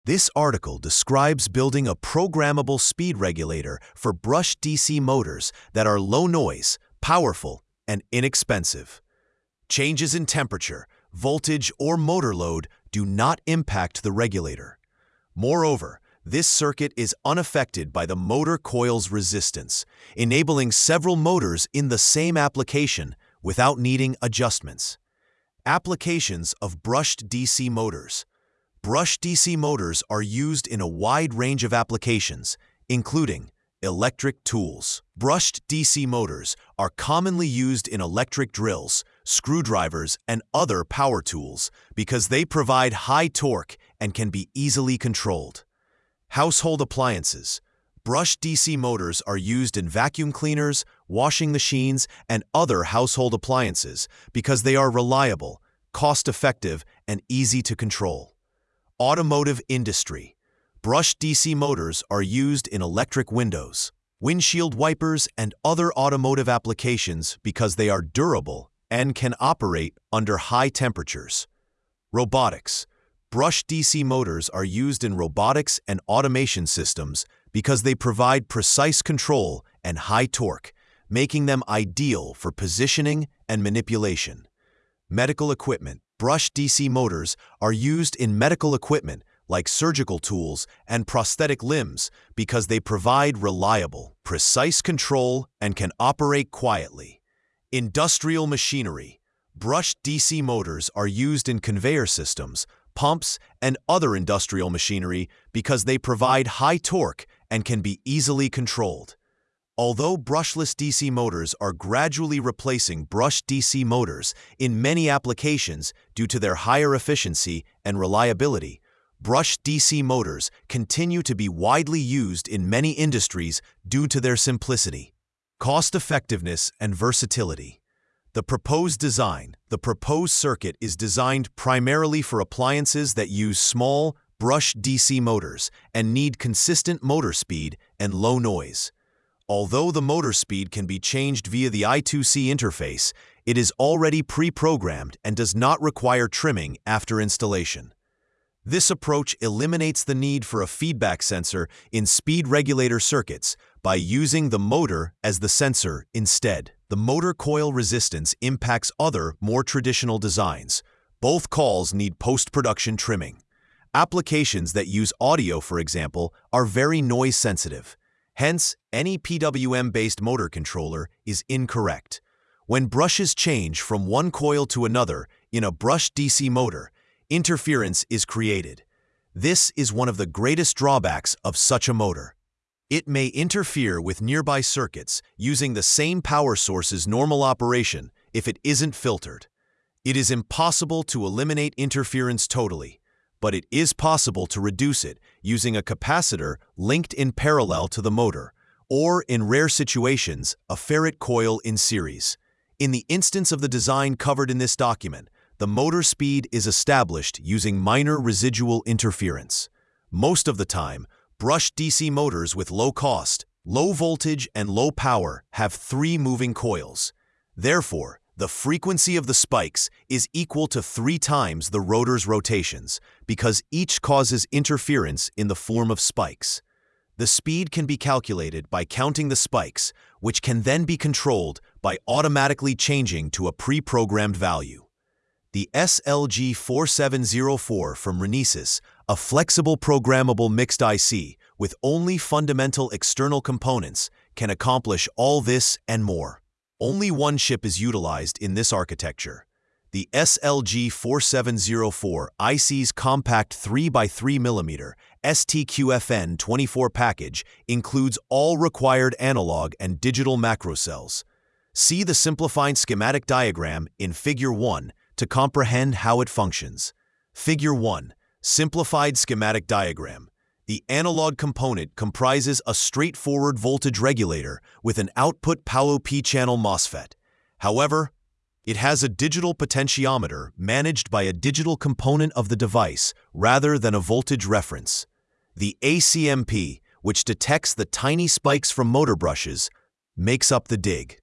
This article describes building a programmable speed regulator for brushed DC motors that are low noise, powerful, and inexpensive. Changes in temperature, voltage, or motor load do not impact the regulator. Moreover, this circuit is unaffected by the motor coil's resistance, enabling several motors in the same application without needing adjustments. Applications of brushed DC motors. Brushed DC motors are used in a wide range of applications, including electric tools. Brushed DC motors are commonly used in electric drills, screwdrivers, and other power tools because they provide high torque and can be easily controlled. Household appliances. Brushed DC motors are used in vacuum cleaners, washing machines, and other household appliances because they are reliable, cost-effective, and easy to control. Automotive industry. Brushed DC motors are used in electric windows, windshield wipers, and other automotive applications because they are durable and can operate under high temperatures. Robotics. Brushed DC motors are used in robotics and automation systems because they provide precise control and high torque, making them ideal for positioning and manipulation. Medical equipment. Brushed DC motors are used in medical equipment like surgical tools and prosthetic limbs because they provide reliable, precise control and can operate quietly. Industrial machinery. Brushed DC motors are used in conveyor systems, pumps, and other industrial machinery because they provide high torque and can be easily controlled. Although brushless DC motors are gradually replacing brushed DC motors in many applications due to their higher efficiency and reliability, brushed DC motors continue to be widely used in many industries due to their simplicity, cost-effectiveness, and versatility. The proposed circuit is designed primarily for appliances that use small, brushed DC motors and need consistent motor speed and low noise. Although the motor speed can be changed via the I2C interface, it is already pre-programmed and does not require trimming after installation. This approach eliminates the need for a feedback sensor in speed regulator circuits by using the motor as the sensor instead. The motor coil resistance impacts other, more traditional designs. Both calls need post-production trimming. Applications that use audio, for example, are very noise-sensitive. Hence, any PWM-based motor controller is incorrect. When brushes change from one coil to another in a brushed DC motor, interference is created. This is one of the greatest drawbacks of such a motor. It may interfere with nearby circuits using the same power source's normal operation if it isn't filtered. It is impossible to eliminate interference totally, but it is possible to reduce it using a capacitor linked in parallel to the motor, or in rare situations, a ferrite coil in series. In the instance of the design covered in this document, the motor speed is established using minor residual interference. Most of the time, brushed DC motors with low cost, low voltage, and low power have 3 moving coils. Therefore, the frequency of the spikes is equal to 3 times the rotor's rotations because each causes interference in the form of spikes. The speed can be calculated by counting the spikes, which can then be controlled by automatically changing to a pre-programmed value. The SLG4704 from Renesas, a flexible programmable mixed IC with only fundamental external components, can accomplish all this and more. Only one chip is utilized in this architecture. The SLG4704 IC's compact 3x3mm STQFN24 package includes all required analog and digital macro cells. See the simplified schematic diagram in Figure 1 to comprehend how it functions. Figure 1. Simplified schematic diagram. The analog component comprises a straightforward voltage regulator with an output Power P-channel MOSFET. However, it has a digital potentiometer managed by a digital component of the device rather than a voltage reference. The ACMP, which detects the tiny spikes from motor brushes, makes up the dig.